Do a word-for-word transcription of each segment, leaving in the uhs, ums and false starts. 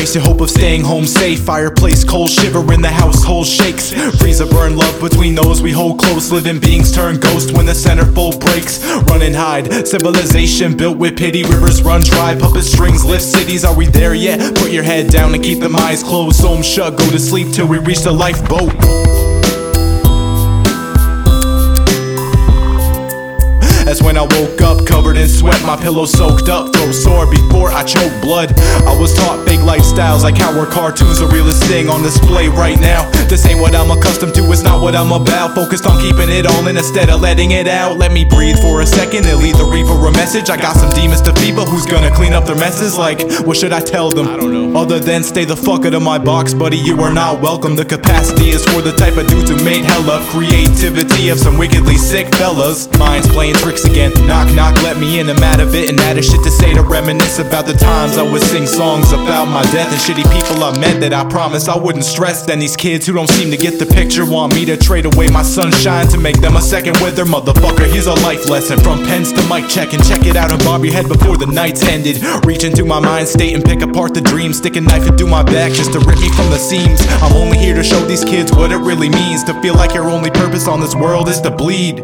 Face your hope of staying home safe. Fireplace cold, shiver in the household shakes. Freezer burn love between those we hold close. Living beings turn ghost when the centerfold breaks. Run and hide, civilization built with pity. Rivers run dry, puppet strings lift cities. Are we there yet? Put your head down and keep them eyes closed. Sew 'em shut, go to sleep till we reach the lifeboat. That's when I woke up, covered in sweat, my pillow soaked up, throat sore before I choke blood. I was taught fake lifestyles like how our cartoons the realest thing on display right now. This ain't what I'm accustomed to, it's not what I'm about. Focused on keeping it all in instead of letting it out. Let me breathe for a second and leave the reaper a message. I got some demons to feed, but who's gonna clean up their messes? Like, what should I tell them? I don't know. Other than stay the fuck out of my box, buddy, you are not welcome. The capacity is for the type of dudes who made hella creativity of some wickedly sick fellas. Minds playing tricks again. Knock, knock, let me in, I'm out of it. And out of shit to say to reminisce about the times I would sing songs about my death and shitty people I met that I promised I wouldn't stress. Then these kids who don't seem to get the picture want me to trade away my sunshine to make them a second wither. Motherfucker, here's a life lesson. From pens to mic check and check it out and bob your head before the night's ended. Reach into my mind state and pick apart the dreams. Stick a knife into my back just to rip me from the seams. I'm only here to show these kids what it really means to feel like your only purpose on this world is to bleed.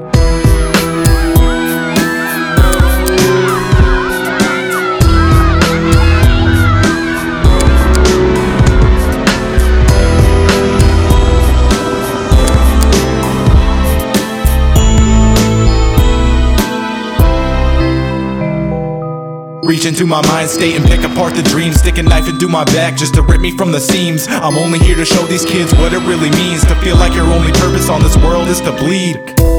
Reach into my mind state and pick apart the dreams. Stick a knife into my back just to rip me from the seams. I'm only here to show these kids what it really means to feel like your only purpose on this world is to bleed.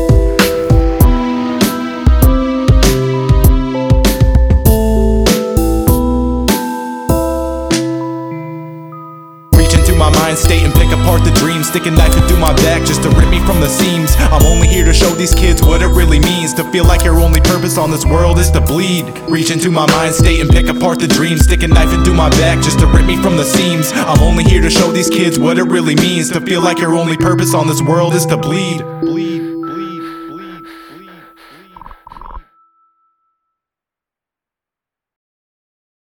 My mind state and pick apart the dreams. Stick a knife into my back just to rip me from the seams. I'm only here to show these kids what it really means to feel like your only purpose on this world is to bleed. Reach into my mind state and pick apart the dreams. Stick a knife into my back just to rip me from the seams. I'm only here to show these kids what it really means to feel like your only purpose on this world is to bleed. Bleed.